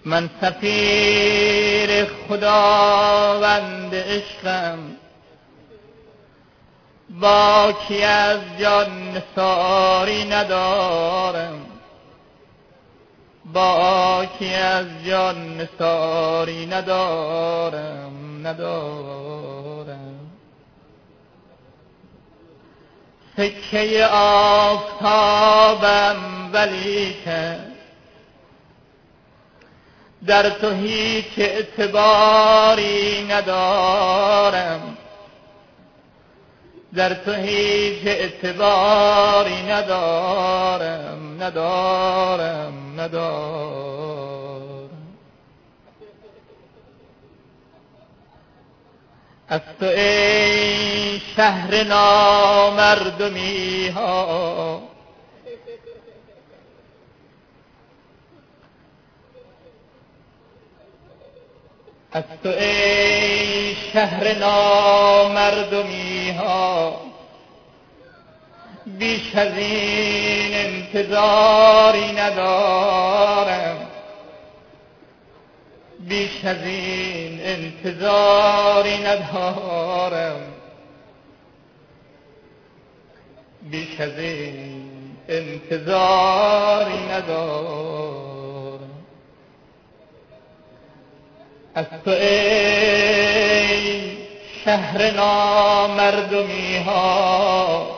من سفیر خداوند عشقم، با کی از جان نثاری ندارم، با کی از جان نثاری ندارم. سکه آفتابم ولیکن در تو هیچ اعتباری ندارم، در تو هیچ اعتباری ندارم. از تو ای شهر نامردمی ها، از تو ای شهر نامردمی ها، بیش از این انتظاری ندارم، بیش از این انتظاری ندارم، بیش از این انتظاری ندارم. از تو ای شهر نامردمی ها،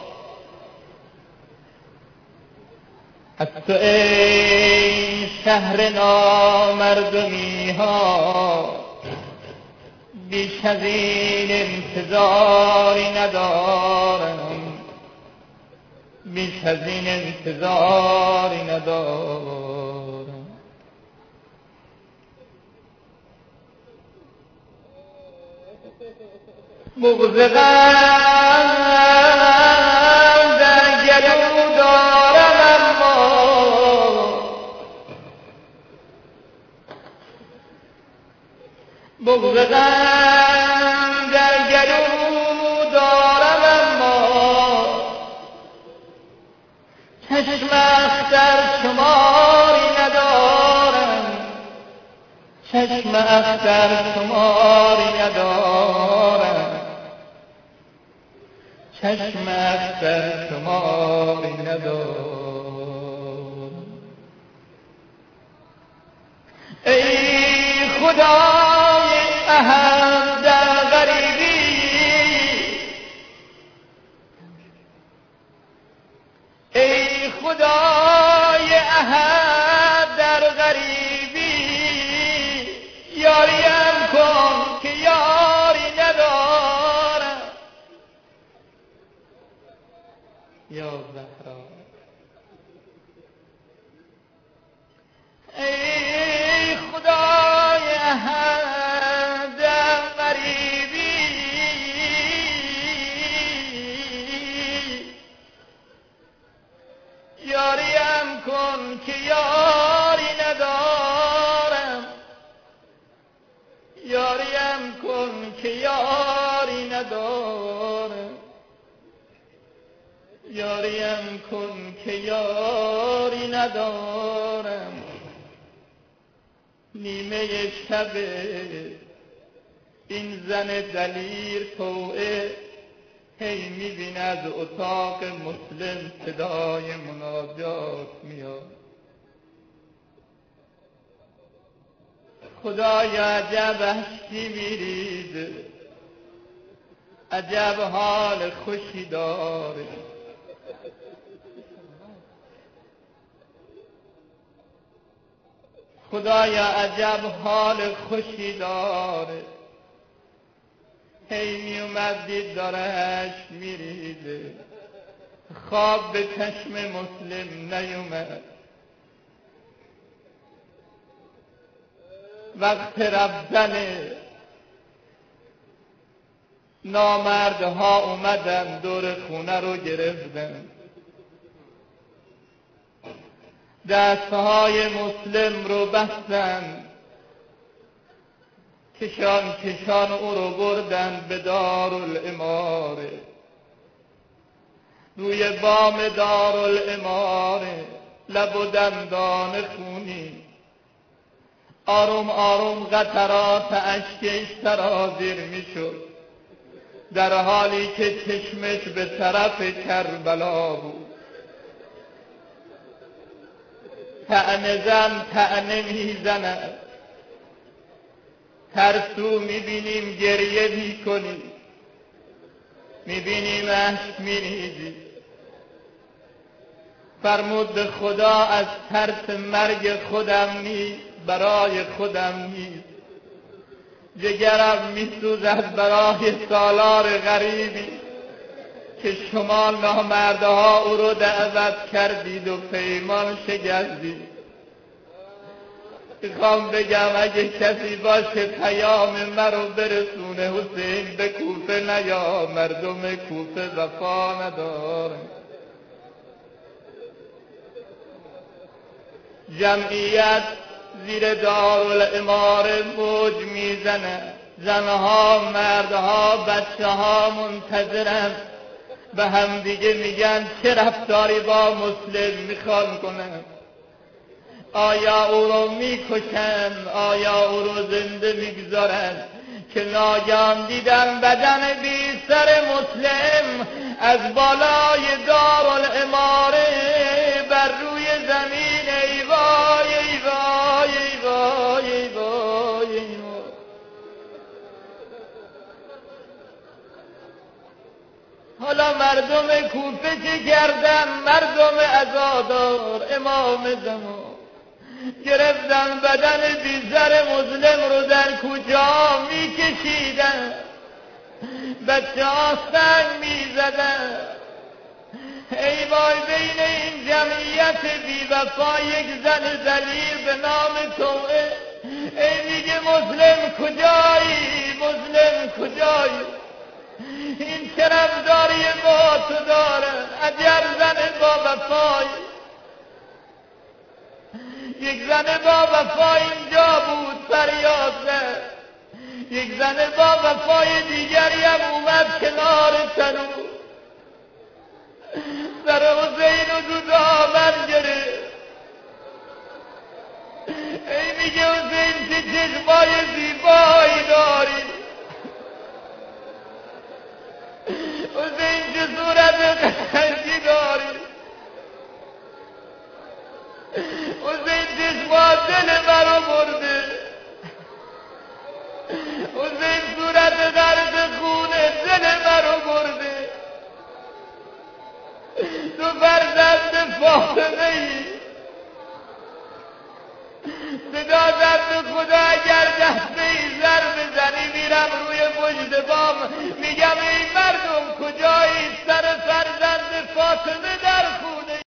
از تو ای شهر نامردمی ها، بیش از این انتظاری ندارم، بیش از این انتظاری ندارم. بغض غم در گلو دارم، اما بغض غم در گلو دارم، اما چشم اختر شماری ندارم، چشم اختر شماری ندارم، چشم اختر شماری ندارم. ای خدای احد در غریبی، ای خدای احد در غریبی، یاریم کن که یاری ندارم. یا زهرا ای خدای احد در غریبی، یاریم کن که یاری ندارم، یاریم کن که یاری ندارم، یاریم کن که یاری ندارم. نیمه شب این زن دلیر توعه، هی میبین از اتاق مسلم صدای مناجات میاد. خدایا عجب اشکی میریزه، عجب حال خوشی داره. خدایا عجب حال خوشی داره. هی می اومد دید داره اشک میریزه، خواب به چشم مسلم نیومد. وقت رفتن نامردها اومدن دور خونه رو گرفتن، دستهای مسلم رو بستن، کشان کشان او رو بردن به دارالاماره. روی بام دارالاماره لب و دندان خونی آروم آروم قطرات اشکش سرازیر میشد، در حالی که چشمش به طرف کربلا بود. طعنه زن طعنه میزند، ترسو میبینیم گریه میکنی، میبینیم اشک میریزی. فرمود به خدا از ترس مرگ خودم نیست، برای خودم نیست، جگرم میسوزد برای سالار غریبی که شما نامردها او رو دعوت کردید و پیمان شکستید. میخوام بگم اگه کسی باشه پیام مرا برسونه، حسین به کوفه نیا، مردم کوفه وفا نداره. جمعیت زیر دارالاماره موج میزنه، زنها مردها بچه ها منتظرن، به هم دیگه میگن چه رفتاری با مسلم میخوان کنن، آیا او رو میکشن، آیا او رو زنده میگذارن. که ناگهان دیدن بدن بی سر مسلم از بالای دارالاماره بر روی زمین. ای وای ای وای ای وای ای وای ای وای. حالا مردم کوفه چه کردن؟ مردم عزادار امام زمان گرفتن بدن بیزر مسلم رو در کوچه میکشیدن، بچه ها سنگ میزدن. ای وای بین این جمعیت بی وفا یک زن ذلیل به نام توئه ای میگه مسلم کجایی، مسلم کجایی؟ این چه رفتاری با تو داره؟ عجب زن با وفایی. یک زن با وفا اینجا بود فریاد زد، یک زن با وفای دیگری هم اومد کنار تنور، سر حسین و دو دامن گرفت. ای میگه حسین چه چشمای زیبایی داری، حسین چه صورت قشنگی داری، حسین چشما دل مرا برده، حسین صورت درد خونه دل مرا برده. تو فرزند فاطمه ای، صدا زد به خدا اگر دسته ای زر بزنی میرم روی مجد بام میگم ای مردم کجایی؟ سر فرزند فاطمه